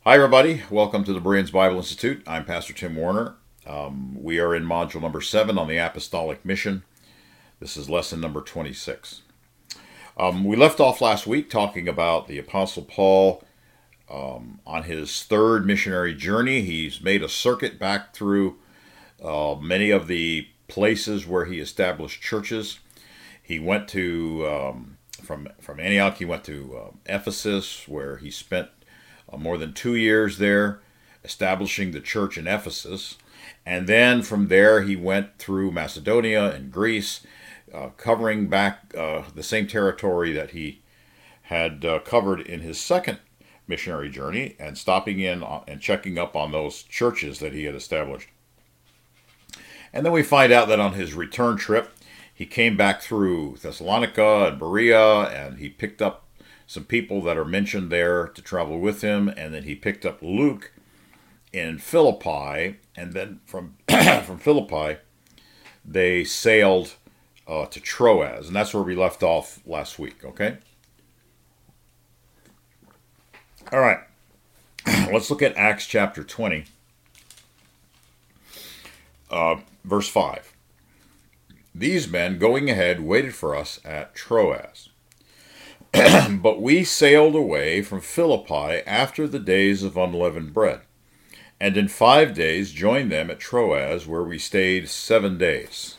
Hi, everybody. Welcome to the Bereans Bible Institute. I'm Pastor Tim Warner. We are in module number 7 on the Apostolic Mission. This is lesson number 26. We left off last week talking about the Apostle Paul on his third missionary journey. He's made a circuit back through many of the places where he established churches. He went to, from Antioch, he went to Ephesus, where he spent more than 2 years there, establishing the church in Ephesus. And then from there, he went through Macedonia and Greece, covering back the same territory that he had covered in his second missionary journey, and stopping in and checking up on those churches that he had established. And then we find out that on his return trip, he came back through Thessalonica and Berea, and he picked up some people that are mentioned there to travel with him, and then he picked up Luke in Philippi, and then from from Philippi they sailed to Troas, and that's where we left off last week. Okay, all right. Let's look at Acts chapter 20, verse 5. These men, going ahead, waited for us at Troas. But we sailed away from Philippi after the days of unleavened bread, and in 5 days joined them at Troas, where we stayed 7 days.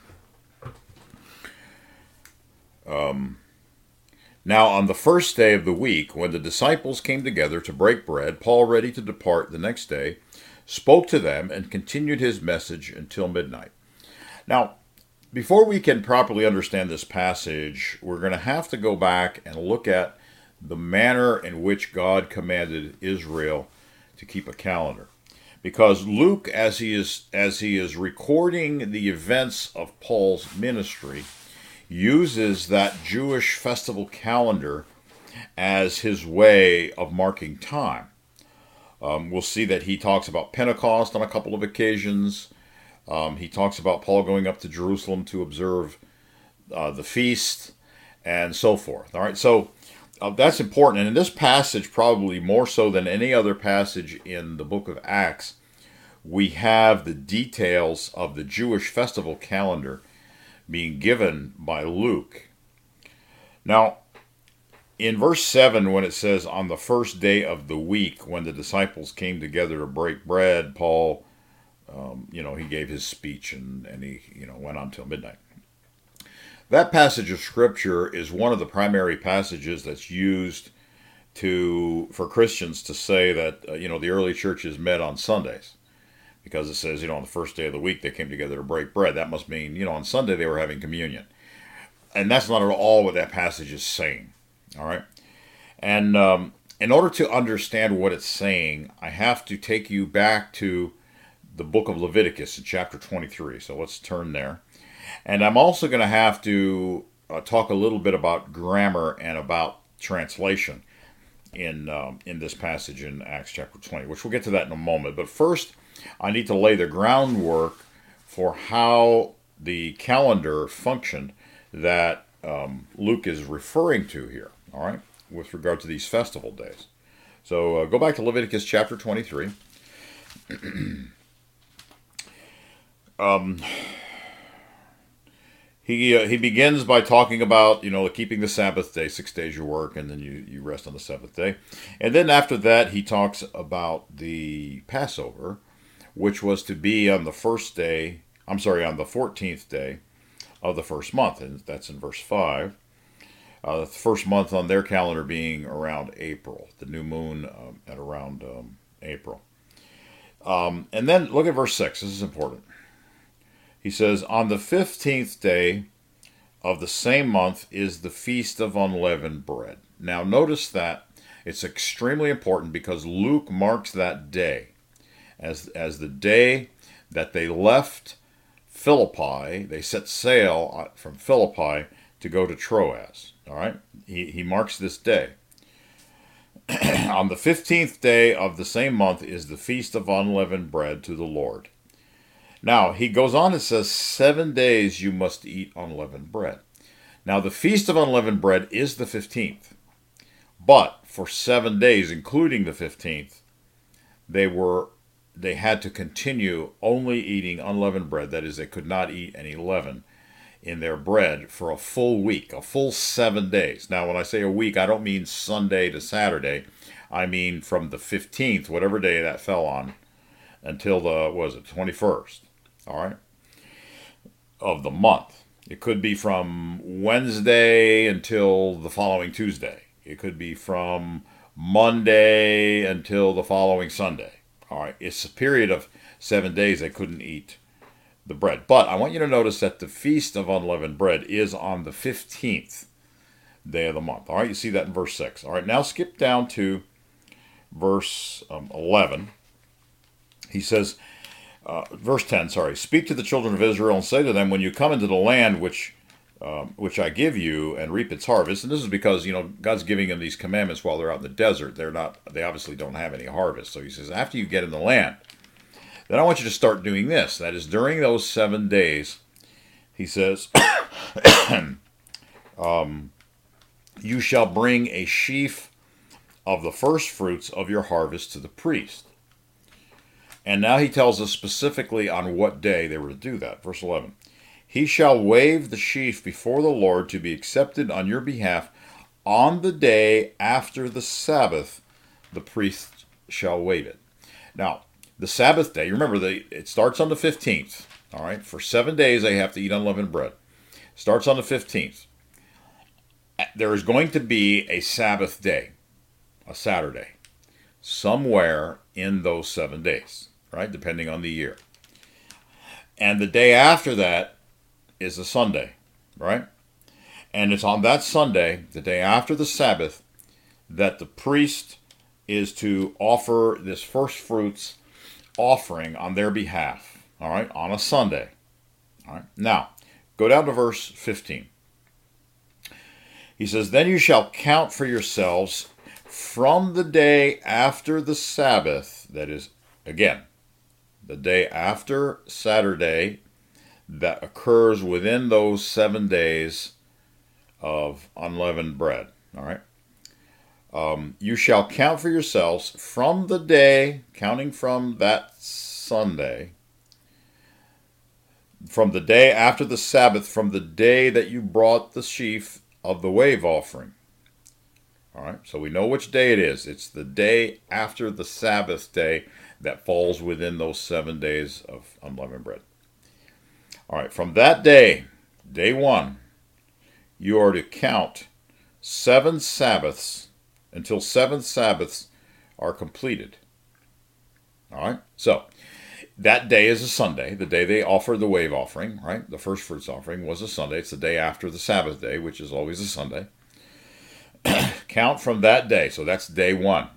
Now on the first day of the week, when the disciples came together to break bread, Paul, ready to depart the next day, spoke to them and continued his message until midnight. Now, before we can properly understand this passage, we're going to have to go back and look at the manner in which God commanded Israel to keep a calendar. Because Luke, as he is recording the events of Paul's ministry, uses that Jewish festival calendar as his way of marking time. We'll see that he talks about Pentecost on a couple of occasions. He talks about Paul going up to Jerusalem to observe the feast and so forth. All right, so that's important. And in this passage, probably more so than any other passage in the book of Acts, we have the details of the Jewish festival calendar being given by Luke. Now, in verse 7, when it says, on the first day of the week, when the disciples came together to break bread, Paul he gave his speech and he, went on till midnight. That passage of scripture is one of the primary passages that's used for Christians to say that, the early churches met on Sundays. Because it says, on the first day of the week, they came together to break bread. That must mean, on Sunday they were having communion. And that's not at all what that passage is saying. All right. And in order to understand what it's saying, I have to take you back to the book of Leviticus in chapter 23. So let's turn there. And I'm also going to have to talk a little bit about grammar and about translation in this passage in Acts chapter 20, which we'll get to that in a moment. But first, I need to lay the groundwork for how the calendar functioned that Luke is referring to here, all right, with regard to these festival days. So go back to Leviticus chapter 23. He begins by talking about, keeping the Sabbath day, 6 days you work, and then you rest on the seventh day. And then after that, he talks about the Passover, which was to be on the 14th day of the first month, and that's in verse 5. The first month on their calendar being around April, the new moon at around April. And then look at verse 6. This is important. He says, on the 15th day of the same month is the Feast of Unleavened Bread. Now notice that it's extremely important because Luke marks that day as the day that they left Philippi. They set sail from Philippi to go to Troas. All right? He marks this day. On the 15th day of the same month is the Feast of Unleavened Bread to the Lord. Now, he goes on and says, 7 days you must eat unleavened bread. Now, the Feast of Unleavened Bread is the 15th. But for 7 days, including the 15th, they had to continue only eating unleavened bread. That is, they could not eat any leaven in their bread for a full week, a full 7 days. Now, when I say a week, I don't mean Sunday to Saturday. I mean from the 15th, whatever day that fell on, until the, what was it, 21st, all right, of the month. It could be from Wednesday until the following Tuesday. It could be from Monday until the following Sunday. All right, it's a period of 7 days they couldn't eat the bread. But I want you to notice that the Feast of Unleavened Bread is on the 15th day of the month. All right, you see that in verse 6. All right, now skip down to verse 11. He says, verse 10, sorry, speak to the children of Israel and say to them, when you come into the land which I give you and reap its harvest. And this is because, God's giving them these commandments while they're out in the desert. They obviously don't have any harvest. So he says, after you get in the land, then I want you to start doing this. That is, during those 7 days, he says, you shall bring a sheaf of the first fruits of your harvest to the priest. And now he tells us specifically on what day they were to do that. Verse 11. He shall wave the sheaf before the Lord to be accepted on your behalf on the day after the Sabbath. The priest shall wave it. Now, the Sabbath day, remember, it starts on the 15th. All right, for 7 days they have to eat unleavened bread. Starts on the 15th. There is going to be a Sabbath day, a Saturday, somewhere in those 7 days, right, depending on the year. And the day after that is a Sunday, right? And it's on that Sunday, the day after the Sabbath, that the priest is to offer this first fruits offering on their behalf, all right, on a Sunday. All right. Now, go down to verse 15. He says, then you shall count for yourselves from the day after the Sabbath, that is, again, the day after Saturday that occurs within those 7 days of unleavened bread. All right. You shall count for yourselves from the day, counting from that Sunday, from the day after the Sabbath, from the day that you brought the sheaf of the wave offering. All right, so we know which day it is. It's the day after the Sabbath day that falls within those 7 days of unleavened bread. All right, from that day, day 1, you are to count 7 Sabbaths until 7 Sabbaths are completed. All right, so that day is a Sunday, the day they offered the wave offering, right? The first fruits offering was a Sunday. It's the day after the Sabbath day, which is always a Sunday. Count from that day, so that's day 1.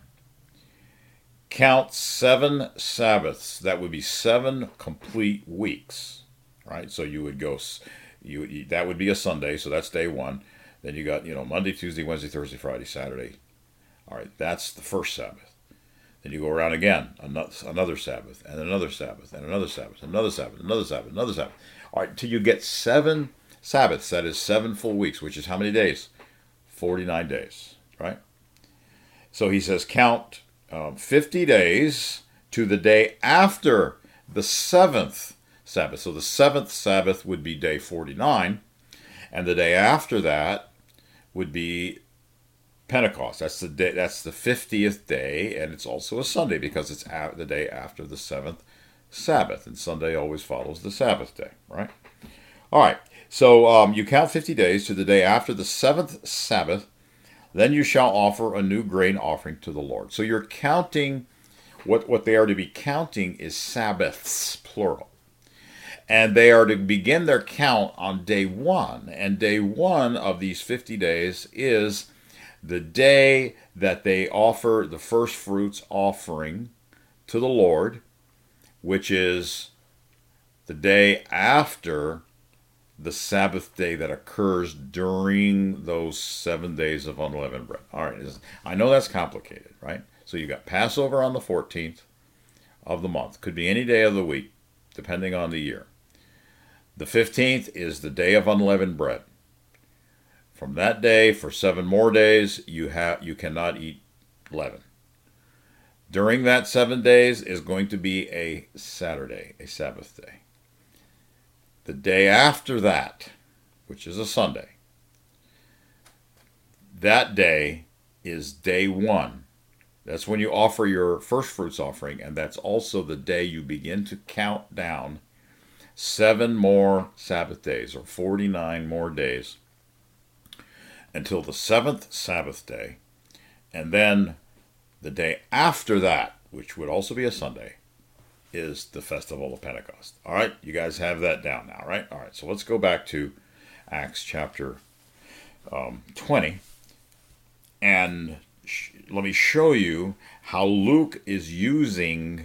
Count 7 Sabbaths. That would be 7 complete weeks, right? So you would go, that would be a Sunday, so that's day 1. Then you got, Monday, Tuesday, Wednesday, Thursday, Friday, Saturday. All right, that's the first Sabbath. Then you go around again, another Sabbath, and another Sabbath, and another Sabbath, another Sabbath, another Sabbath, another Sabbath. All right, until you get 7 Sabbaths. That is 7 full weeks, which is how many days? 49 days, right? So he says count 50 days to the day after the 7th Sabbath. So the 7th Sabbath would be day 49, and the day after that would be Pentecost. That's the day. That's the 50th day, and it's also a Sunday because it's the day after the 7th Sabbath, and Sunday always follows the Sabbath day, right? All right. So you count 50 days to the day after the 7th Sabbath. Then you shall offer a new grain offering to the Lord. So you're counting, what they are to be counting is Sabbaths, plural. And they are to begin their count on day 1. And day 1 of these 50 days is the day that they offer the first fruits offering to the Lord, which is the day after the Sabbath day that occurs during those 7 days of unleavened bread. All right, I know that's complicated, right? So you got Passover on the 14th of the month. Could be any day of the week, depending on the year. The 15th is the day of unleavened bread. From that day, for 7 more days, you cannot eat leaven. during that 7 days is going to be a Saturday, a Sabbath day. The day after that, which is a Sunday, that day is day 1. That's when you offer your first fruits offering, and that's also the day you begin to count down 7 more Sabbath days, or 49 more days, until the 7th Sabbath day. And then the day after that, which would also be a Sunday, is the Festival of Pentecost. All right, you guys have that down now, right? All right, so let's go back to Acts chapter 20, and let me show you how Luke is using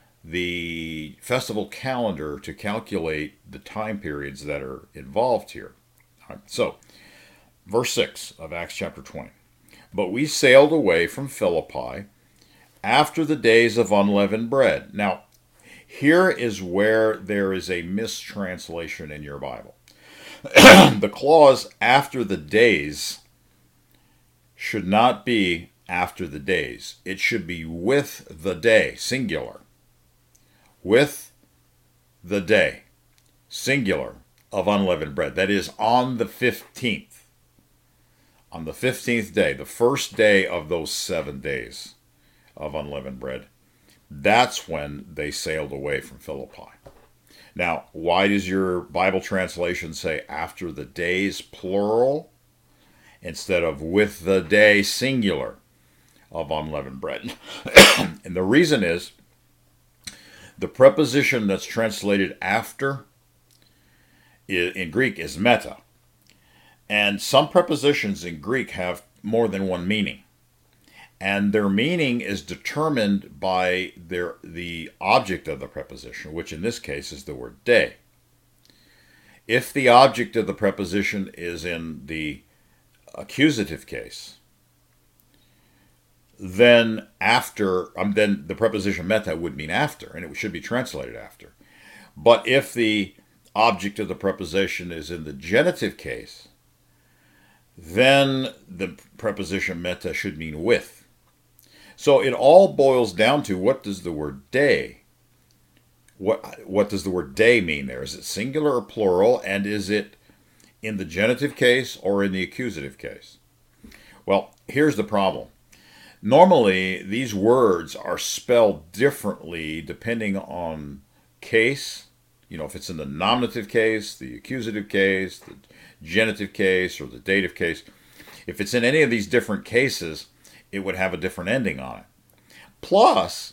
the festival calendar to calculate the time periods that are involved here. All right, so, verse 6 of Acts chapter 20. But we sailed away from Philippi after the days of unleavened bread. Now, here is where there is a mistranslation in your Bible. The clause after the days should not be after the days. It should be with the day, singular. With the day, singular, of unleavened bread. That is on the 15th. On the 15th day, the first day of those 7 days of unleavened bread, that's when they sailed away from Philippi. Now, why does your Bible translation say after the days, plural, instead of with the day, singular, of unleavened bread? And the reason is, the preposition that's translated after in Greek is meta. And some prepositions in Greek have more than one meaning. And their meaning is determined by the object of the preposition, which in this case is the word day. If the object of the preposition is in the accusative case, then then the preposition meta would mean after, and it should be translated after. But if the object of the preposition is in the genitive case, then the preposition meta should mean with. So it all boils down to, what does the word day, what does the word day mean there? Is it singular or plural, and is it in the genitive case or in the accusative case? Well, here's the problem. Normally, these words are spelled differently depending on case. You know, if it's in the nominative case, the accusative case, the genitive case, or the dative case. If it's in any of these different cases, it would have a different ending on it. Plus,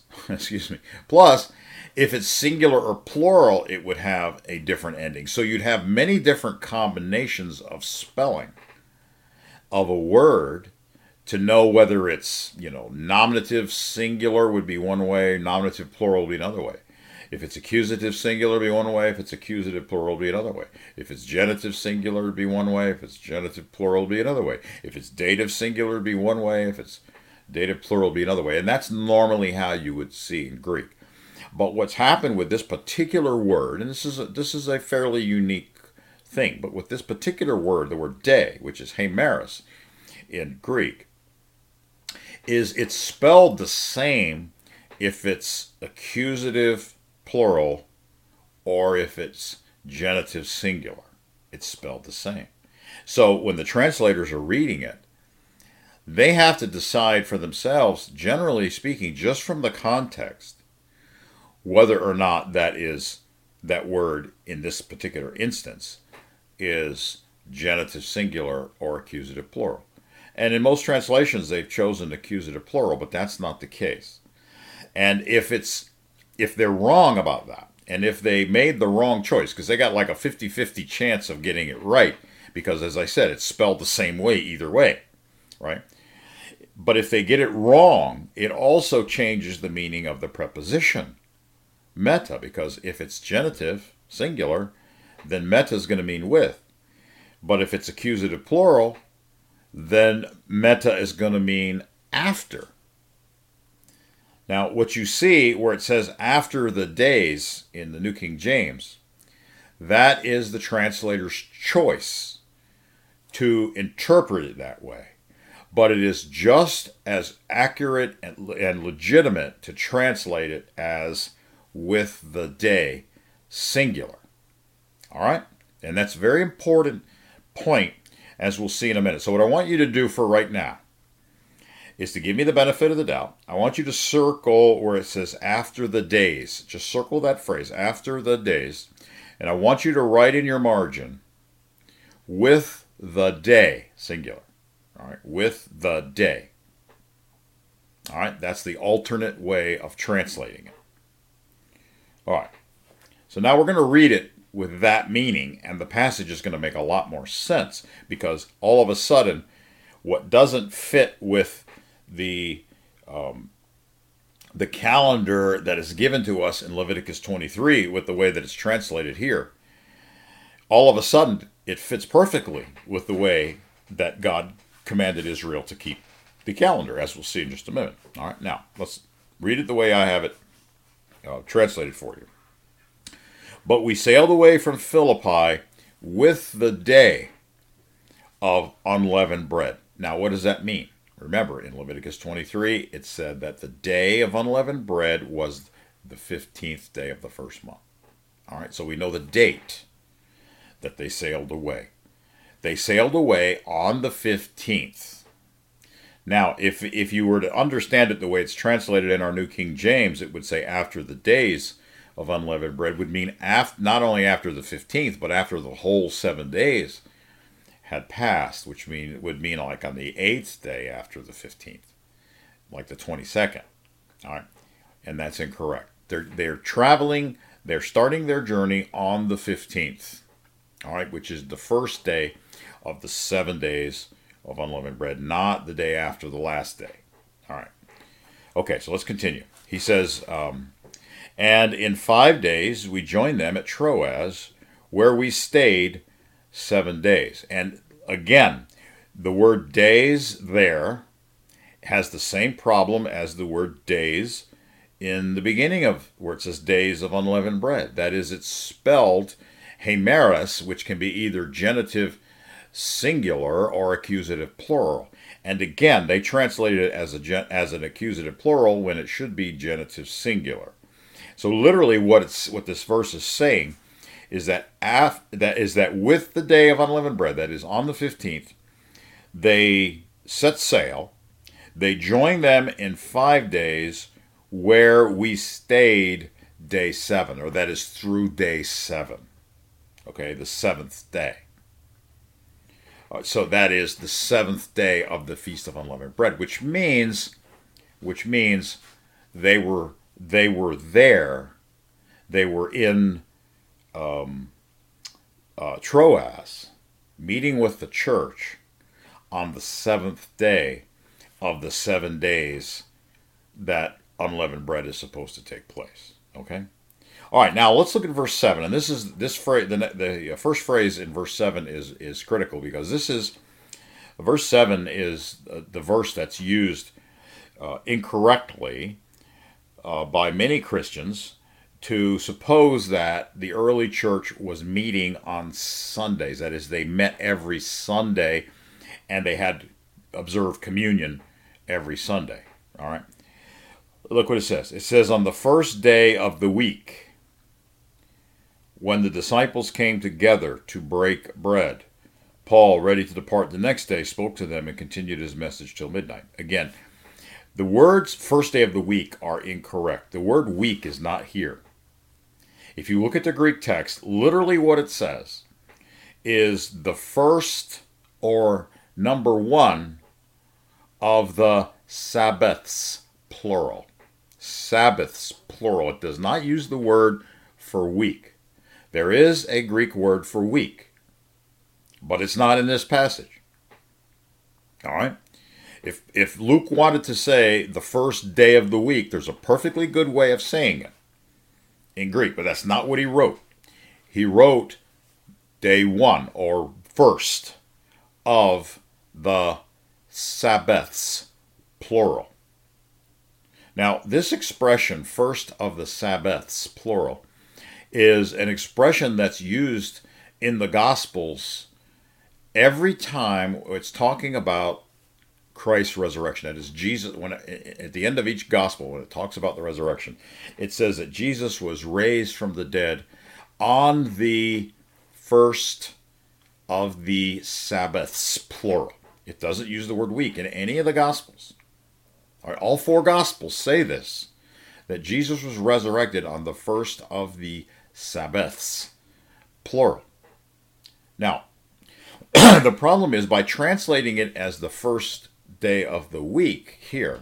if it's singular or plural, it would have a different ending. So you'd have many different combinations of spelling of a word to know whether it's, nominative singular would be one way, nominative plural would be another way. If it's accusative singular, it'd be one way. If it's accusative plural, it'd be another way. If it's genitive singular, it'd be one way. If it's genitive plural, it'd be another way. If it's dative singular, it'd be one way. If it's dative plural, it'd be another way. And that's normally how you would see in Greek. But what's happened with this particular word, and this is a fairly unique thing, but with this particular word, the word day, which is hemeros in Greek, is it's spelled the same if it's accusative plural or if it's genitive singular. It's spelled the same. So when the translators are reading it, they have to decide for themselves, generally speaking, just from the context, whether or not that word in this particular instance is genitive singular or accusative plural. And in most translations, they've chosen accusative plural, but that's not the case. And if they're wrong about that, and if they made the wrong choice, because they got like a 50-50 chance of getting it right, because as I said, it's spelled the same way either way, right? But if they get it wrong, it also changes the meaning of the preposition meta, because if it's genitive singular, then meta is going to mean with. But if it's accusative plural, then meta is going to mean after. Now, what you see where it says after the days in the New King James, that is the translator's choice to interpret it that way. but it is just as accurate and legitimate to translate it as with the day, singular. All right? And that's a very important point, as we'll see in a minute. So what I want you to do for right now is to give me the benefit of the doubt. I want you to circle where it says after the days. Just circle that phrase, after the days. And I want you to write in your margin, with the day, singular. All right, with the day. All right, that's the alternate way of translating it. All right, so now we're going to read it with that meaning, and the passage is going to make a lot more sense, because all of a sudden, what doesn't fit with the calendar that is given to us in Leviticus 23, with the way that it's translated here, all of a sudden it fits perfectly with the way that God commanded Israel to keep the calendar, as we'll see in just a minute. All right, now let's read it the way I have it translated for you. But we sailed away from Philippi with the day of unleavened bread. Now, what does that mean? Remember, in Leviticus 23, it said that the day of unleavened bread was the 15th day of the first month. All right, so we know the date that they sailed away. They sailed away on the 15th. Now, if you were to understand it the way it's translated in our New King James, it would say after the days of unleavened bread, would mean not only after the 15th, but after the whole 7 days had passed, which would mean like on the 8th day after the 15th, like the 22nd. All right, and that's incorrect. They're traveling, they're starting their journey on the 15th, all right, which is the first day of the 7 days of unleavened bread, not the day after the last day. All right. Okay, so let's continue. He says, and in 5 days we joined them at Troas, where we stayed 7 days. And again, the word days there has the same problem as the word days in the beginning of where it says days of unleavened bread. That is, it's spelled hemeris, which can be either genitive singular or accusative plural. And again, they translate it as an accusative plural when it should be genitive singular. So literally what this verse is saying is that with the day of unleavened bread, that is on the 15th, they set sail. They joined them in 5 days, where we stayed day 7, or that is through day 7. Okay, the 7th day. So that is the 7th day of the Feast of Unleavened Bread, which means they were there. They were in Troas, meeting with the church on the 7th day of the 7 days that unleavened bread is supposed to take place. Okay. All right, now let's look at verse 7, and this phrase, the first phrase in verse 7 is critical, because verse 7 is the verse that's used incorrectly by many Christians to suppose that the early church was meeting on Sundays. That is, they met every Sunday, and they had observed communion every Sunday. All right, look what it says. It says, on the first day of the week, when the disciples came together to break bread, Paul, ready to depart the next day, spoke to them and continued his message till midnight. Again, the words first day of the week are incorrect. The word week is not here. If you look at the Greek text, literally what it says is the first or number 1 of the Sabbaths, plural. Sabbaths, plural. It does not use the word for week. There is a Greek word for week, but it's not in this passage. All right? If Luke wanted to say the first day of the week, there's a perfectly good way of saying it in Greek, but that's not what he wrote. He wrote day 1, or first of the Sabbaths, plural. Now, this expression, first of the Sabbaths, plural, is an expression that's used in the Gospels every time it's talking about Christ's resurrection. That is, Jesus, when at the end of each gospel, when it talks about the resurrection, it says that Jesus was raised from the dead on the first of the Sabbaths, plural. It doesn't use the word week in any of the gospels. All four gospels say this, that Jesus was resurrected on the first of the Sabbaths, plural. Now, the problem is, by translating it as the first day of the week here,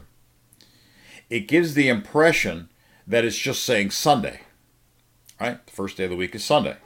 it gives the impression that it's just saying Sunday. Right? The first day of the week is Sunday.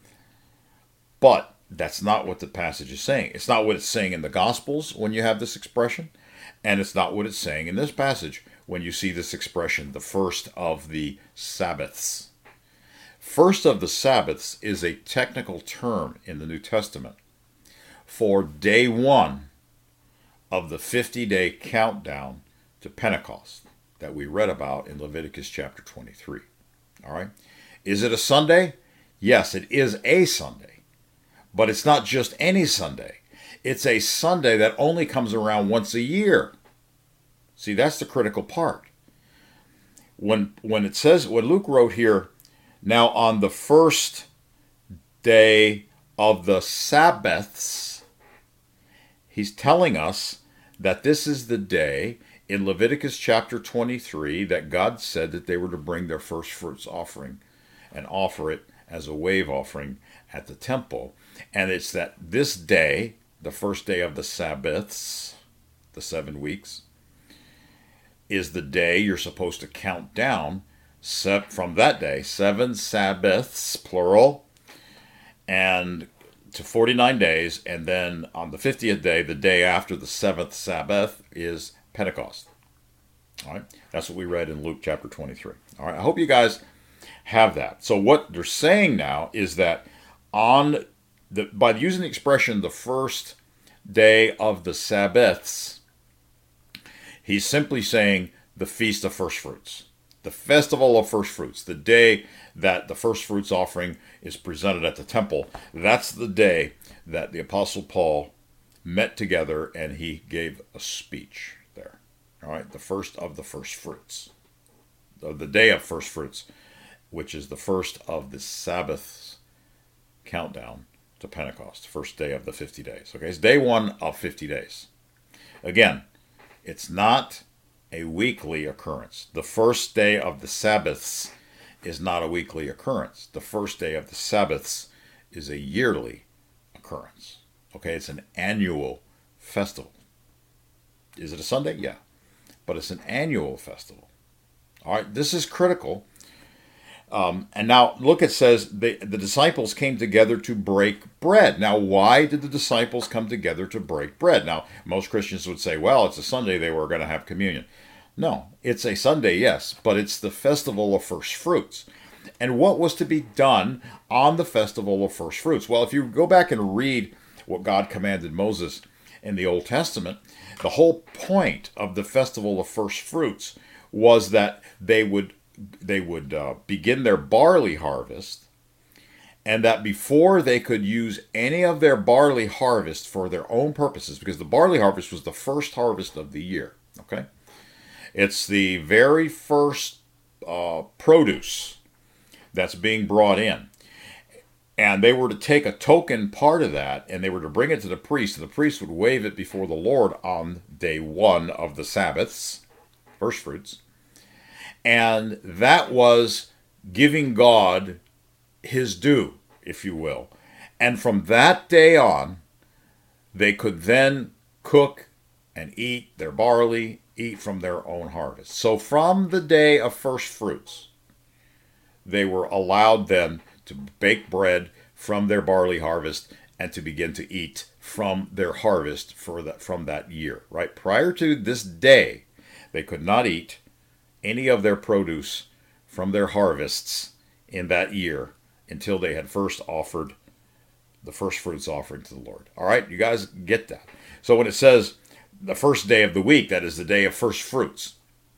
But that's not what the passage is saying. It's not what it's saying in the Gospels when you have this expression, and it's not what it's saying in this passage when you see this expression, the first of the Sabbaths. First of the Sabbaths is a technical term in the New Testament for day one of the 50-day countdown to Pentecost that we read about in Leviticus chapter 23. All right? Is it a Sunday? Yes, it is a Sunday. But it's not just any Sunday. It's a Sunday that only comes around once a year. See, that's the critical part. When it says, when Luke wrote here, now on the first day of the Sabbaths, he's telling us that this is the day in Leviticus chapter 23 that God said that they were to bring their first fruits offering and offer it as a wave offering at the temple. And it's that this day, the first day of the Sabbaths, the 7 weeks, is the day you're supposed to count down from that day, 7 Sabbaths, plural, and to 49 days, and then on the 50th day, the day after the 7th Sabbath, is Pentecost. All right, that's what we read in Luke chapter 23. All right, I hope you guys have that. So what they're saying now is that by using the expression the first day of the Sabbaths, he's simply saying the Feast of First Fruits, the Festival of First Fruits, the day that the first fruits offering is presented at the temple. That's the day that the Apostle Paul met together and he gave a speech there. All right, the first of the first fruits, the day of first fruits, which is the first of the Sabbath's countdown to Pentecost, first day of the 50 days. Okay, it's day one of 50 days. Again, it's not a weekly occurrence. The first day of the Sabbaths is not a weekly occurrence. The first day of the Sabbaths is a yearly occurrence. Okay, it's an annual festival. Is it a Sunday? Yeah. But it's an annual festival. All right, this is critical. And now look, it says the disciples came together to break bread. Now, why did the disciples come together to break bread? Now, most Christians would say, well, it's a Sunday, they were going to have communion. No, it's a Sunday, yes, but it's the festival of first fruits. And what was to be done on the festival of first fruits? Well, if you go back and read what God commanded Moses in the Old Testament, the whole point of the festival of first fruits was that they would begin their barley harvest, and that before they could use any of their barley harvest for their own purposes, because the barley harvest was the first harvest of the year, okay? It's the very first produce that's being brought in. And they were to take a token part of that, and they were to bring it to the priest, and the priest would wave it before the Lord on day one of the Sabbaths, first fruits. And that was giving God his due, if you will. And from that day on, they could then cook and eat their barley, eat from their own harvest. So from the day of first fruits, they were allowed then to bake bread from their barley harvest and to begin to eat from their harvest from that year, right? Prior to this day, they could not eat any of their produce from their harvests in that year until they had first offered the first fruits offering to the Lord. All right, you guys get that. So when it says the first day of the week, that is the day of first fruits,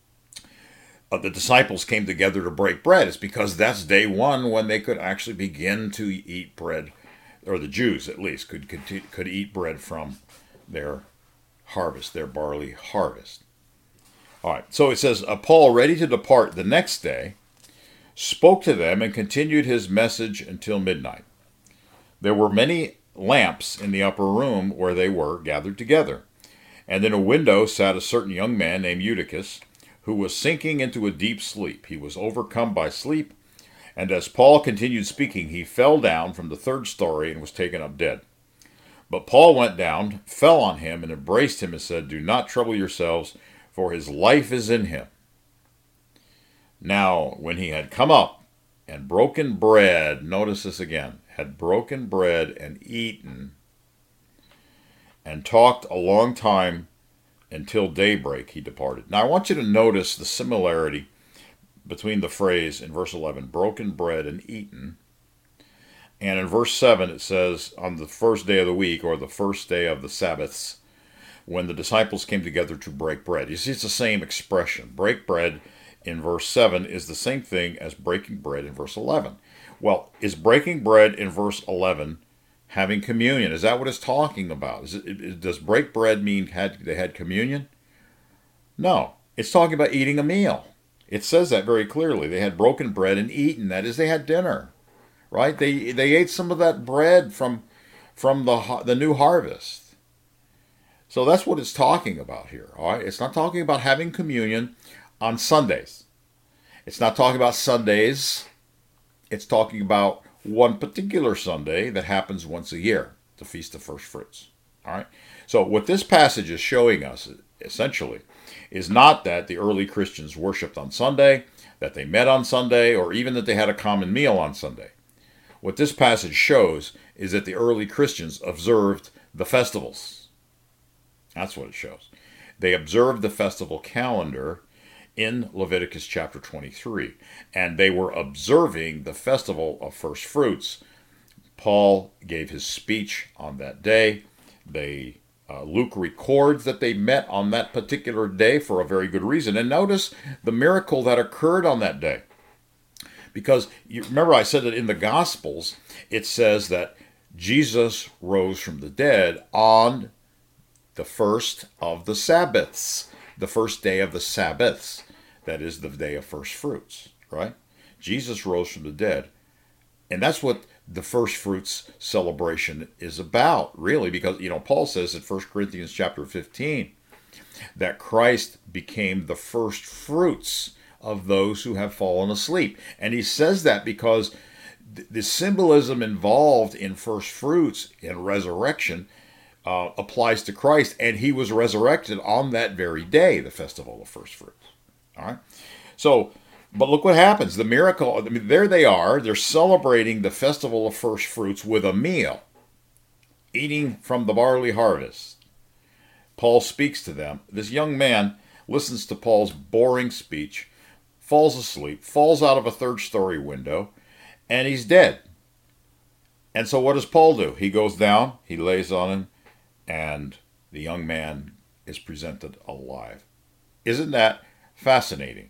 the disciples came together to break bread. It's because that's day one when they could actually begin to eat bread, or the Jews at least could eat bread from their harvest, their barley harvest. All right, so it says, Paul, ready to depart the next day, spoke to them and continued his message until midnight. There were many lamps in the upper room where they were gathered together. And in a window sat a certain young man named Eutychus, who was sinking into a deep sleep. He was overcome by sleep, and as Paul continued speaking, he fell down from the third story and was taken up dead. But Paul went down, fell on him, and embraced him and said, "Do not trouble yourselves, for his life is in him." Now, when he had come up and broken bread, notice this again, had broken bread and eaten, and talked a long time until daybreak, he departed. Now, I want you to notice the similarity between the phrase in verse 11, broken bread and eaten, and in verse 7 it says, on the first day of the week, or the first day of the Sabbaths, when the disciples came together to break bread. You see, it's the same expression. Break bread in verse 7 is the same thing as breaking bread in verse 11. Well, is breaking bread in verse 11 having communion? Is that what it's talking about? Does break bread mean they had communion? No. It's talking about eating a meal. It says that very clearly. They had broken bread and eaten. That is, they had dinner, right? They ate some of that bread from the new harvest. So that's what it's talking about here, all right? It's not talking about having communion on Sundays. It's not talking about Sundays. It's talking about one particular Sunday that happens once a year, the Feast of First Fruits. All right. So what this passage is showing us, essentially, is not that the early Christians worshipped on Sunday, that they met on Sunday, or even that they had a common meal on Sunday. What this passage shows is that the early Christians observed the festivals. That's what it shows. They observed the festival calendar in Leviticus chapter 23, and they were observing the festival of first fruits. Paul gave his speech on that day. Luke records that they met on that particular day for a very good reason. And notice the miracle that occurred on that day. Because you remember I said that in the Gospels, it says that Jesus rose from the dead on the first of the Sabbaths, the first day of the Sabbaths. That is the day of first fruits, right? Jesus rose from the dead. And that's what the first fruits celebration is about, really, because, Paul says in 1 Corinthians chapter 15 that Christ became the first fruits of those who have fallen asleep. And he says that because the symbolism involved in first fruits and resurrection applies to Christ, and he was resurrected on that very day, the festival of first fruits. All right? So, but look what happens. The miracle, there they are. They're celebrating the festival of first fruits with a meal, eating from the barley harvest. Paul speaks to them. This young man listens to Paul's boring speech, falls asleep, falls out of a third-story window, and he's dead. And so what does Paul do? He goes down, he lays on him, and the young man is presented alive. Isn't that fascinating?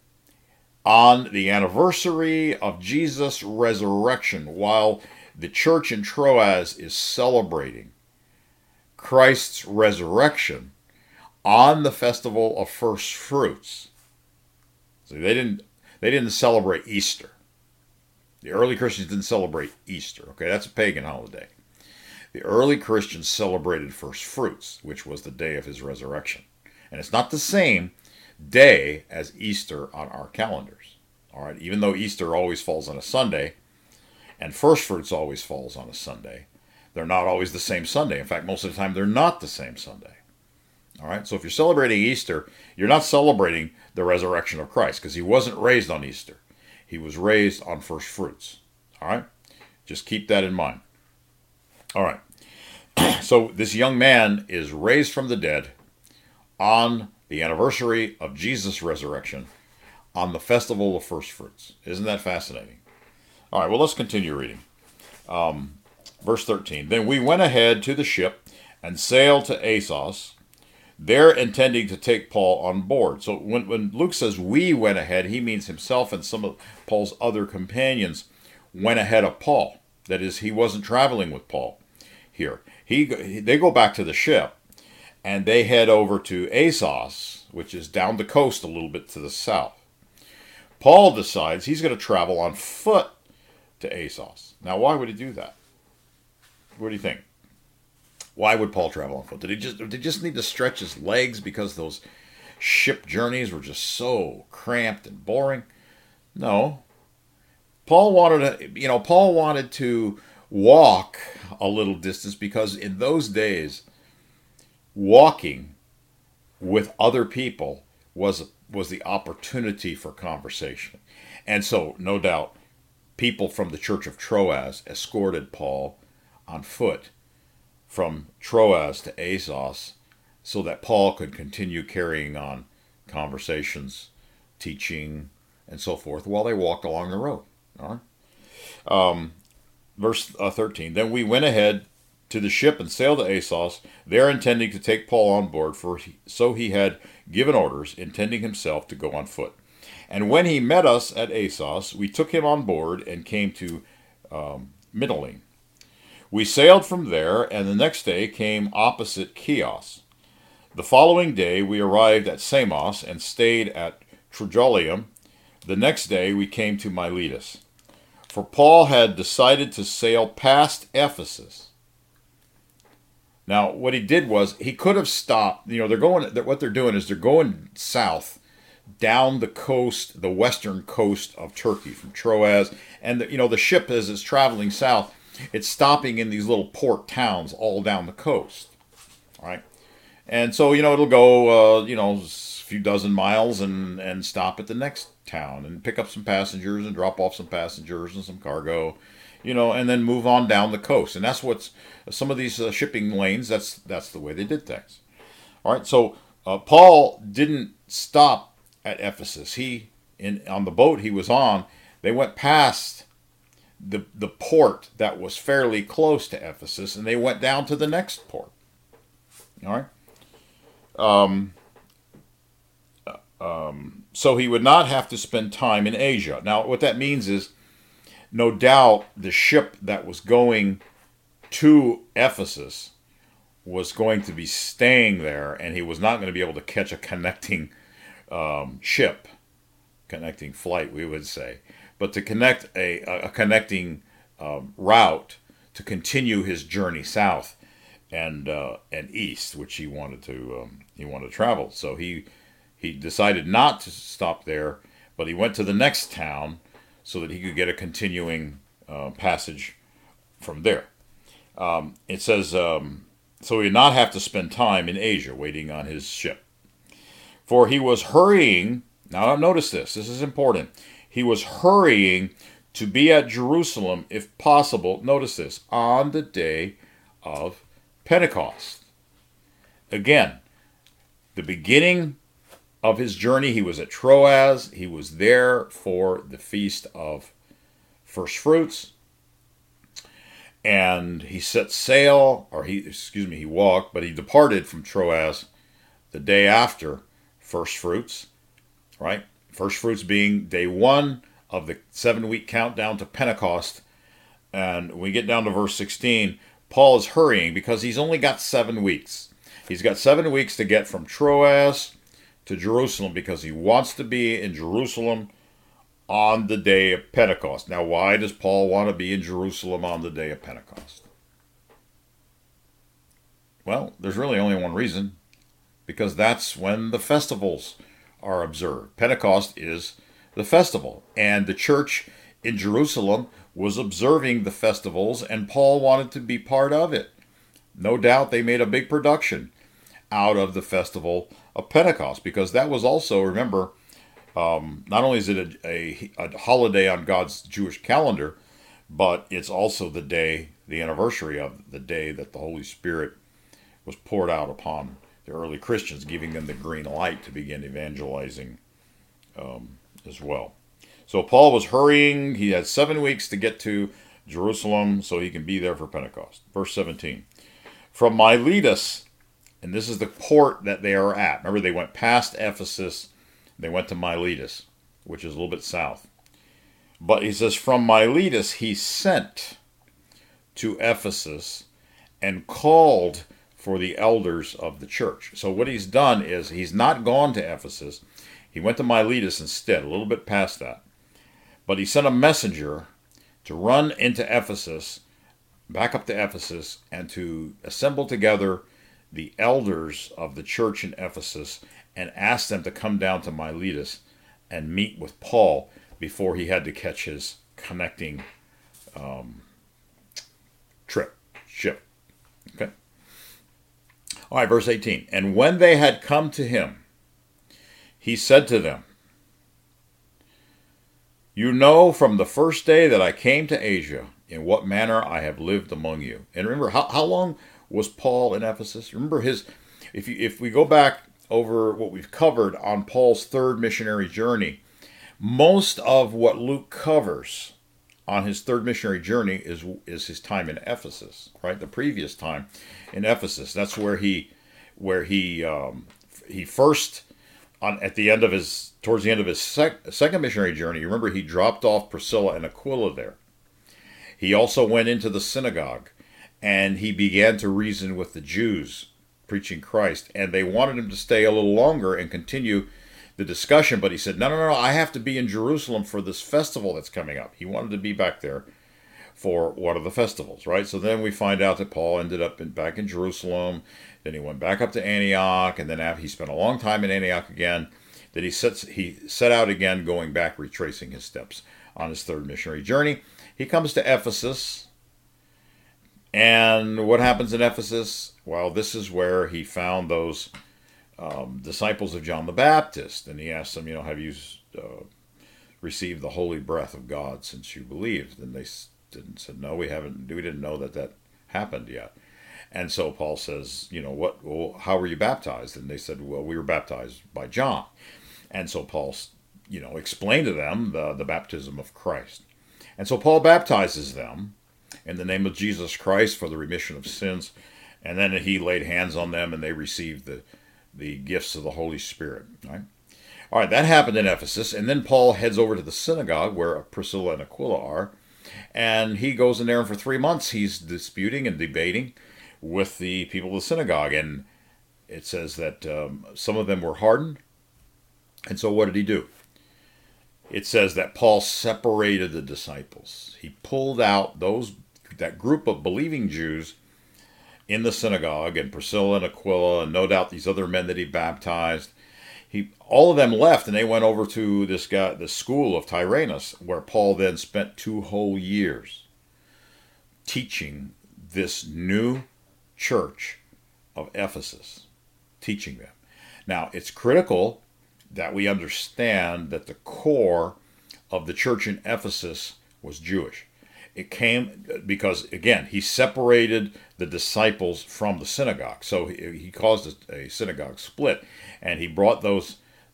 On the anniversary of Jesus' resurrection, while the church in Troas is celebrating Christ's resurrection on the festival of first fruits. So they didn't celebrate Easter. The early Christians didn't celebrate Easter. Okay, that's a pagan holiday. The early Christians celebrated first fruits, which was the day of his resurrection. And it's not the same day as Easter on our calendars. All right, even though Easter always falls on a Sunday, and first fruits always falls on a Sunday, they're not always the same Sunday. In fact, most of the time, they're not the same Sunday. All right, so if you're celebrating Easter, you're not celebrating the resurrection of Christ, because he wasn't raised on Easter. He was raised on first fruits. All right, just keep that in mind. All right, so this young man is raised from the dead on the anniversary of Jesus' resurrection on the festival of first fruits. Isn't that fascinating? All right, well, let's continue reading. Verse 13, Then we went ahead to the ship and sailed to Assos, there intending to take Paul on board. So when Luke says we went ahead, he means himself and some of Paul's other companions went ahead of Paul. That is, he wasn't traveling with Paul here. They go back to the ship, and they head over to Assos, which is down the coast a little bit to the south. Paul decides he's going to travel on foot to Assos. Now, why would he do that? What do you think? Why would Paul travel on foot? Did he just need to stretch his legs because those ship journeys were just so cramped and boring? No. Paul wanted to walk a little distance because in those days, walking with other people was the opportunity for conversation. And so, no doubt, people from the church of Troas escorted Paul on foot from Troas to Assos so that Paul could continue carrying on conversations, teaching, and so forth while they walked along the road. All right. Verse 13, then we went ahead to the ship and sailed to Assos, there intending to take Paul on board, so he had given orders, intending himself to go on foot. And when he met us at Assos, we took him on board and came to Mytilene. We sailed from there, and the next day came opposite Chios. The following day we arrived at Samos and stayed at Trogyllium. The next day we came to Miletus. For Paul had decided to sail past Ephesus. Now, what he did was he could have stopped. What they're doing is they're going south down the coast, the western coast of Turkey from Troas, and the ship as it's traveling south, it's stopping in these little port towns all down the coast. All right, and so it'll go a few dozen miles and stop at the next town and pick up some passengers and drop off some passengers and some cargo, and then move on down the coast. And that's what's some of these shipping lanes. That's the way they did things. All right. So Paul didn't stop at Ephesus. On the boat he was on, they went past the port that was fairly close to Ephesus, and they went down to the next port. All right. So he would not have to spend time in Asia. Now, what that means is, no doubt, the ship that was going to Ephesus was going to be staying there, and he was not going to be able to catch a connecting connecting flight, we would say, but to connect a connecting route to continue his journey south and east, which he wanted to travel. So he decided not to stop there, but he went to the next town so that he could get a continuing passage from there. It says, so he did not have to spend time in Asia waiting on his ship. For he was hurrying, now notice this is important. He was hurrying to be at Jerusalem, if possible, notice this, on the day of Pentecost. Again, the beginning of his journey, he was at Troas. He was there for the Feast of First Fruits. And he set sail, he walked, but he departed from Troas the day after First Fruits, right? First Fruits being day 1 of the 7-week countdown to Pentecost. And when we get down to verse 16, Paul is hurrying because he's only got 7 weeks. He's got 7 weeks to get from Troas to Jerusalem because he wants to be in Jerusalem on the day of Pentecost. Now, why does Paul want to be in Jerusalem on the day of Pentecost? Well, there's really only one reason, because that's when the festivals are observed. Pentecost is the festival, and the church in Jerusalem was observing the festivals, and Paul wanted to be part of it. No doubt they made a big production out of the festival of Pentecost, because that was also, remember, not only is it a holiday on God's Jewish calendar, but it's also the anniversary of the day that the Holy Spirit was poured out upon the early Christians, giving them the green light to begin evangelizing as well. So Paul was hurrying. He had 7 weeks to get to Jerusalem so he can be there for Pentecost. Verse 17. From Miletus, and this is the port that they are at. Remember, they went past Ephesus. They went to Miletus, which is a little bit south. But he says, from Miletus he sent to Ephesus and called for the elders of the church. So what he's done is he's not gone to Ephesus. He went to Miletus instead, a little bit past that. But he sent a messenger to run into Ephesus, back up to Ephesus, and to assemble together the elders of the church in Ephesus and ask them to come down to Miletus and meet with Paul before he had to catch his connecting ship. Okay. All right, verse 18. And when they had come to him, he said to them, "You know from the first day that I came to Asia, in what manner I have lived among you." And remember, how long was Paul in Ephesus? Remember if we go back over what we've covered on Paul's third missionary journey, most of what Luke covers on his third missionary journey is his time in Ephesus, right? The previous time in Ephesus. That's where he first towards the end of his second missionary journey. You remember he dropped off Priscilla and Aquila there. He also went into the synagogue and he began to reason with the Jews, preaching Christ, and they wanted him to stay a little longer and continue the discussion, but he said, no, I have to be in Jerusalem for this festival that's coming up. He wanted to be back there for one of the festivals, right? So then we find out that Paul ended up back in Jerusalem, then he went back up to Antioch, and then after he spent a long time in Antioch again, that he set out again, going back, retracing his steps on his third missionary journey. He comes to Ephesus, and what happens in Ephesus? Well, this is where he found those disciples of John the Baptist, and he asked them, have you received the holy breath of God since you believed? And they said, no, we haven't. We didn't know that happened yet. And so Paul says, how were you baptized? And they said, well, we were baptized by John. And so Paul, explained to them the baptism of Christ. And so Paul baptizes them in the name of Jesus Christ for the remission of sins. And then he laid hands on them and they received the gifts of the Holy Spirit. Right? All right, that happened in Ephesus. And then Paul heads over to the synagogue where Priscilla and Aquila are. And he goes in there, and for 3 months he's disputing and debating with the people of the synagogue. And it says that some of them were hardened. And so what did he do? It says that Paul separated the disciples. He pulled out that group of believing Jews in the synagogue, and Priscilla and Aquila, and no doubt these other men that he baptized. All of them left, and they went over to the school of Tyrannus, where Paul then spent 2 whole years teaching this new church of Ephesus, teaching them. Now, it's critical that we understand that the core of the church in Ephesus was Jewish. It came because, again, he separated the disciples from the synagogue. So he caused a synagogue split, and he brought those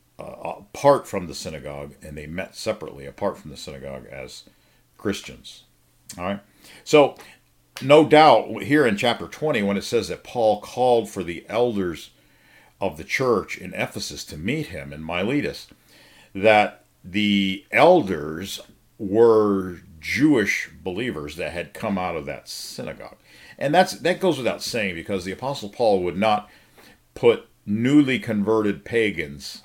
apart from the synagogue, and they met separately apart from the synagogue as Christians. All right. So no doubt here in chapter 20, when it says that Paul called for the elders of the church in Ephesus to meet him in Miletus, that the elders were Jewish believers that had come out of that synagogue. And that goes without saying, because the Apostle Paul would not put newly converted pagans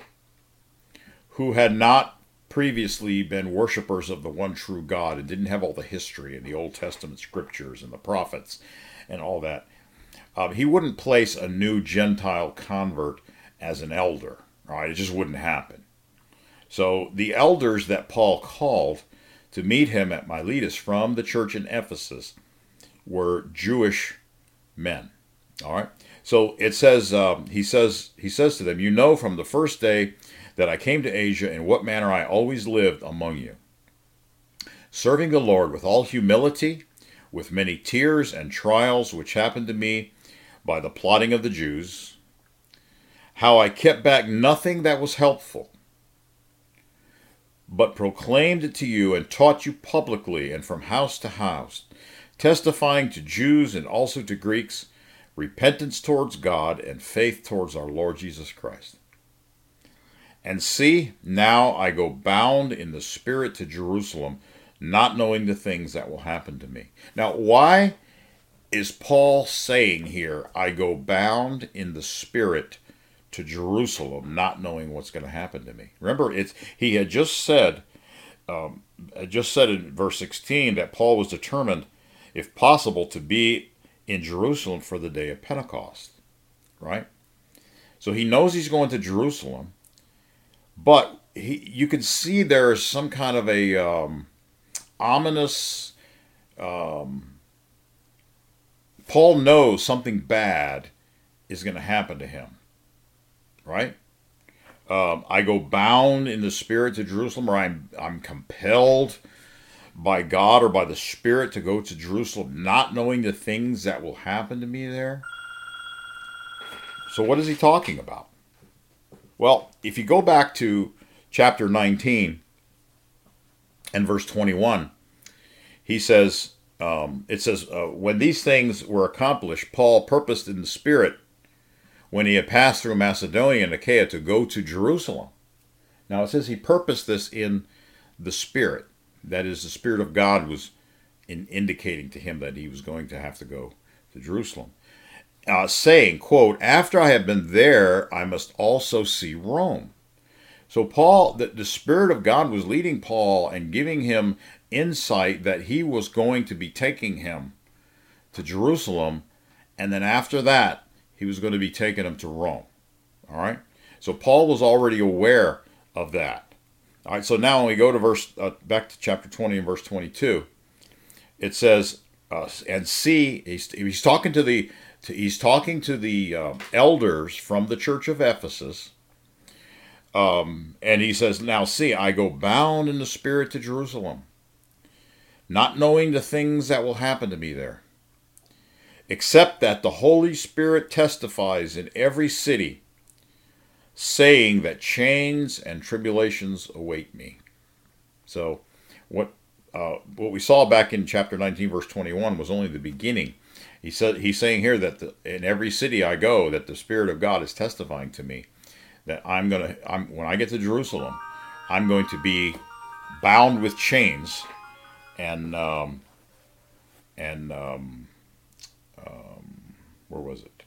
who had not previously been worshipers of the one true God and didn't have all the history and the Old Testament scriptures and the prophets and all that. He wouldn't place a new Gentile convert as an elder. All right, it just wouldn't happen. So the elders that Paul called to meet him at Miletus from the church in Ephesus were Jewish men. All right. So it says, he says to them, "You know from the first day that I came to Asia in what manner I always lived among you, serving the Lord with all humility, with many tears and trials which happened to me by the plotting of the Jews, how I kept back nothing that was helpful, but proclaimed it to you and taught you publicly and from house to house, testifying to Jews and also to Greeks, repentance towards God and faith towards our Lord Jesus Christ. And see, now I go bound in the Spirit to Jerusalem, not knowing the things that will happen to me." Now, why is Paul saying here, I go bound in the Spirit to Jerusalem, not knowing what's going to happen to me? Remember, he had just said in verse 16 that Paul was determined, if possible, to be in Jerusalem for the day of Pentecost, right? So he knows he's going to Jerusalem, but you can see there is some kind of a ominous. Paul knows something bad is going to happen to him, right? I go bound in the Spirit to Jerusalem, or I'm compelled by God or by the Spirit to go to Jerusalem, not knowing the things that will happen to me there. So what is he talking about? Well, if you go back to chapter 19 and verse 21, he says, when these things were accomplished, Paul purposed in the Spirit, when he had passed through Macedonia and Achaia, to go to Jerusalem. Now it says he purposed this in the Spirit. That is, the Spirit of God was indicating to him that he was going to have to go to Jerusalem. Saying, quote, after I have been there, I must also see Rome. So Paul, the Spirit of God was leading Paul and giving him insight that he was going to be taking him to Jerusalem, and then after that, he was going to be taking him to Rome. All right? So Paul was already aware of that. All right, so now when we go to back to chapter 20 and verse 22, it says, and see, he's talking to the elders from the church of Ephesus, and he says, now see, I go bound in the Spirit to Jerusalem, not knowing the things that will happen to me there, except that the Holy Spirit testifies in every city, saying that chains and tribulations await me. So what we saw back in chapter 19, verse 21 was only the beginning. He's saying here that in every city I go, that the Spirit of God is testifying to me that when I get to Jerusalem, I'm going to be bound with chains, and where was it?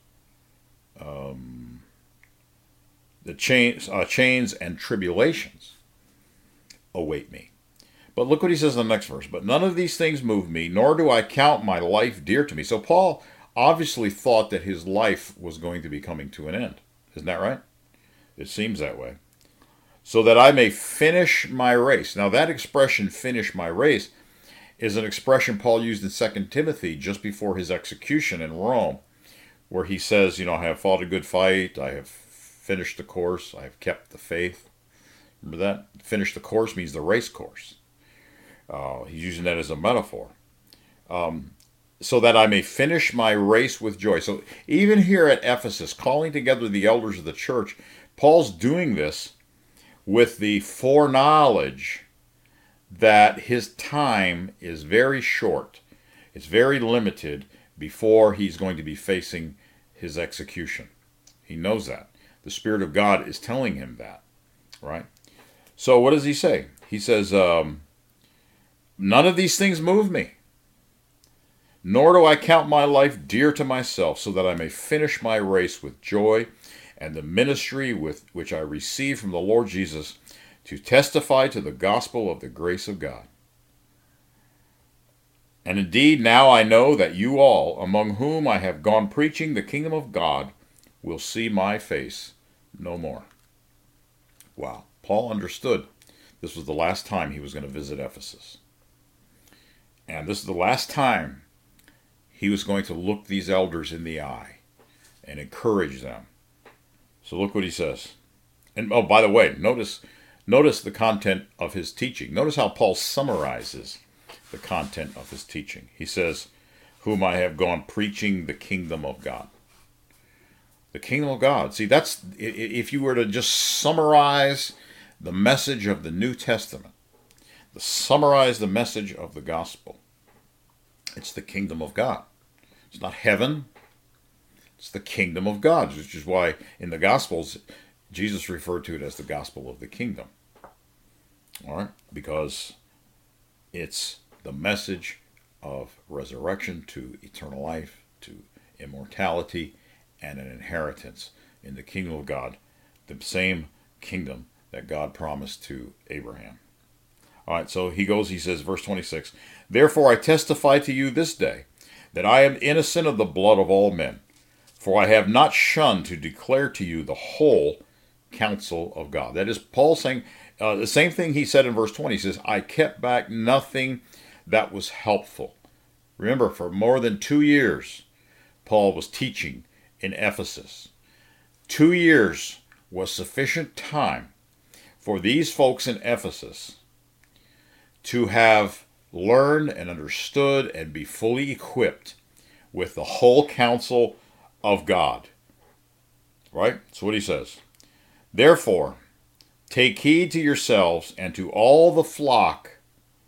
The chains and tribulations await me. But look what he says in the next verse. But none of these things move me, nor do I count my life dear to me. So Paul obviously thought that his life was going to be coming to an end. Isn't that right? It seems that way. So that I may finish my race. Now that expression, finish my race, is an expression Paul used in 2 Timothy just before his execution in Rome, where he says, I have fought a good fight, I have finished the course, I have kept the faith. Remember that? Finish the course means the race course. He's using that as a metaphor. So that I may finish my race with joy. So even here at Ephesus, calling together the elders of the church, Paul's doing this with the foreknowledge that his time is very short. It's very limited before he's going to be facing his execution. He knows that. The Spirit of God is telling him that, right? So what does he say? He says, none of these things move me, nor do I count my life dear to myself, so that I may finish my race with joy and the ministry with which I receive from the Lord Jesus to testify to the gospel of the grace of God. And indeed, now I know that you all, among whom I have gone preaching the kingdom of God, will see my face no more. Wow. Paul understood this was the last time he was going to visit Ephesus. And this is the last time he was going to look these elders in the eye and encourage them. So look what he says. And oh, by the way, notice the content of his teaching. Notice how Paul summarizes the content of his teaching. He says, whom I have gone preaching the kingdom of God. The kingdom of God. See, that's, if you were to just summarize the message of the New Testament, summarize the message of the gospel, it's the kingdom of God. It's not heaven. It's the kingdom of God, which is why in the Gospels, Jesus referred to it as the gospel of the kingdom. All right? Because it's the message of resurrection to eternal life, to immortality, and an inheritance in the kingdom of God, the same kingdom that God promised to Abraham. All right, so he says, verse 26, "Therefore I testify to you this day that I am innocent of the blood of all men, for I have not shunned to declare to you the whole counsel of God." That is Paul saying the same thing he said in verse 20. He says, "I kept back nothing that was helpful." Remember, for more than 2 years, Paul was teaching in Ephesus. 2 years was sufficient time for these folks in Ephesus to have learned and understood and be fully equipped with the whole counsel of God. Right? That's what he says. "Therefore, take heed to yourselves and to all the flock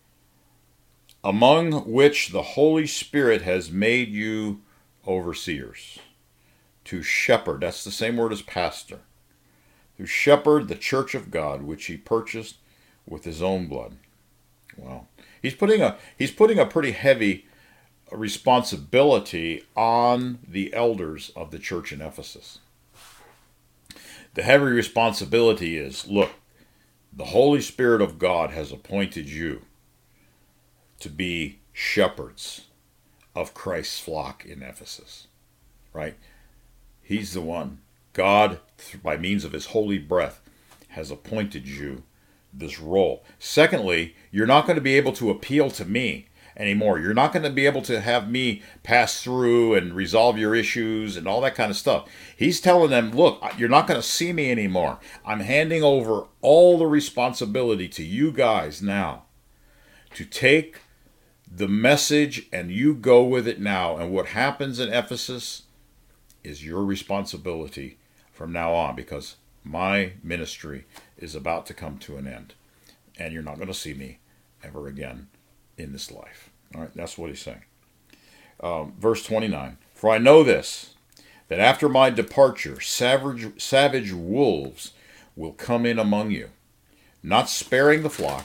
among which the Holy Spirit has made you overseers." To shepherd, that's the same word as pastor. To shepherd the church of God, which he purchased with his own blood. Well, he's putting a pretty heavy responsibility on the elders of the church in Ephesus. The heavy responsibility is, look, the Holy Spirit of God has appointed you to be shepherds of Christ's flock in Ephesus, right? He's the one. God, by means of his holy breath, has appointed you this role. Secondly, you're not going to be able to appeal to me anymore. You're not going to be able to have me pass through and resolve your issues and all that kind of stuff. He's telling them, look, you're not going to see me anymore. I'm handing over all the responsibility to you guys now to take the message and you go with it now. And what happens in Ephesus is your responsibility from now on, because my ministry is about to come to an end, and you're not going to see me ever again in this life. All right, that's what he's saying. Verse 29, "For I know this, that after my departure savage wolves will come in among you, not sparing the flock.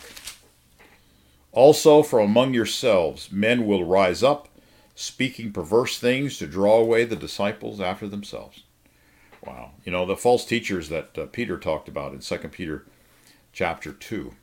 Also from among yourselves men will rise up, speaking perverse things to draw away the disciples after themselves." Wow. You know, the false teachers that Peter talked about in 2 Peter chapter 2.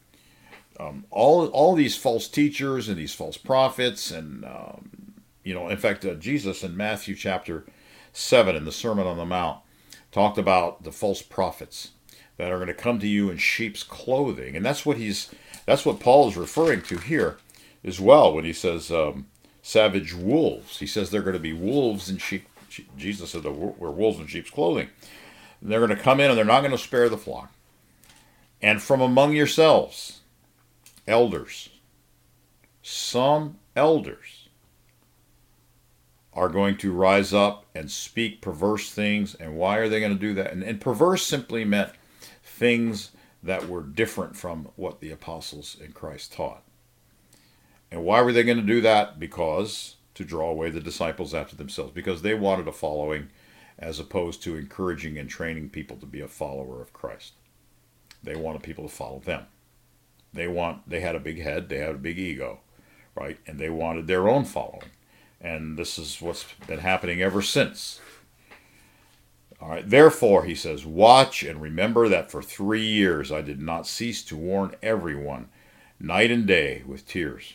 All these false teachers and these false prophets and, in fact, Jesus in Matthew chapter 7 in the Sermon on the Mount talked about the false prophets that are going to come to you in sheep's clothing. And that's what Paul is referring to here as well when he says savage wolves. He says they're going to be wolves in sheep. Jesus said we're wolves in sheep's clothing. They're going to come in and they're not going to spare the flock. "And from among yourselves, elders." Some elders are going to rise up and speak perverse things. And why are they going to do that? And perverse simply meant things that were different from what the apostles in Christ taught. And why were they going to do that? Because to draw away the disciples after themselves, because they wanted a following as opposed to encouraging and training people to be a follower of Christ. They wanted people to follow them. They had a big head, they had a big ego, right? And they wanted their own following. And this is what's been happening ever since. All right, "Therefore," he says, "watch and remember that for 3 years I did not cease to warn everyone, night and day, with tears.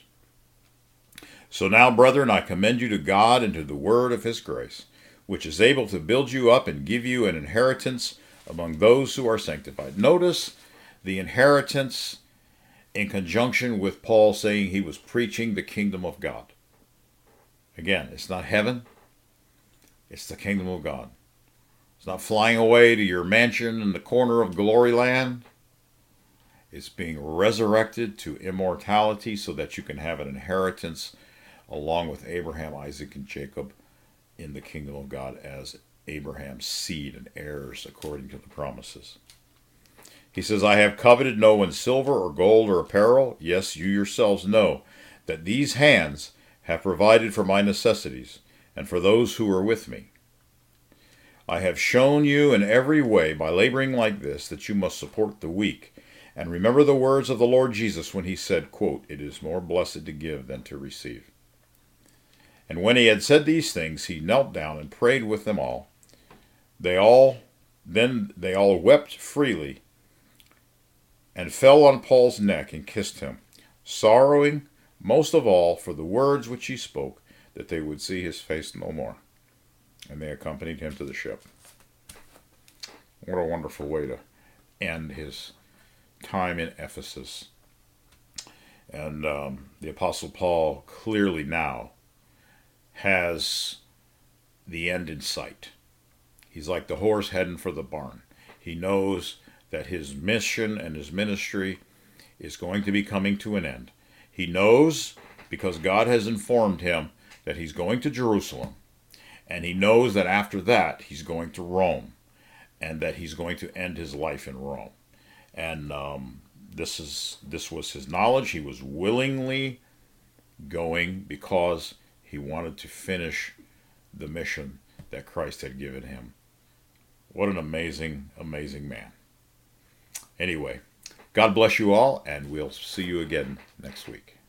So now, brethren, I commend you to God and to the word of his grace, which is able to build you up and give you an inheritance among those who are sanctified." Notice the inheritance in conjunction with Paul saying he was preaching the kingdom of God. Again, it's not heaven, it's the kingdom of God. It's not flying away to your mansion in the corner of glory land. It's being resurrected to immortality so that you can have an inheritance along with Abraham, Isaac, and Jacob in the kingdom of God as Abraham's seed and heirs according to the promises. He says, "I have coveted no one's silver or gold or apparel. Yes, you yourselves know that these hands have provided for my necessities and for those who are with me. I have shown you in every way by laboring like this that you must support the weak. And remember the words of the Lord Jesus when he said, quote, 'It is more blessed to give than to receive.'" And when he had said these things, he knelt down and prayed with them all. They all wept freely and fell on Paul's neck and kissed him, sorrowing most of all for the words which he spoke, that they would see his face no more. And they accompanied him to the ship. What a wonderful way to end his time in Ephesus. And the Apostle Paul clearly now has the end in sight. He's like the horse heading for the barn. He knows that his mission and his ministry is going to be coming to an end. He knows, because God has informed him, that he's going to Jerusalem. And he knows that after that, he's going to Rome. And that he's going to end his life in Rome. And this was his knowledge. He was willingly going because he wanted to finish the mission that Christ had given him. What an amazing, amazing man. Anyway, God bless you all, and we'll see you again next week.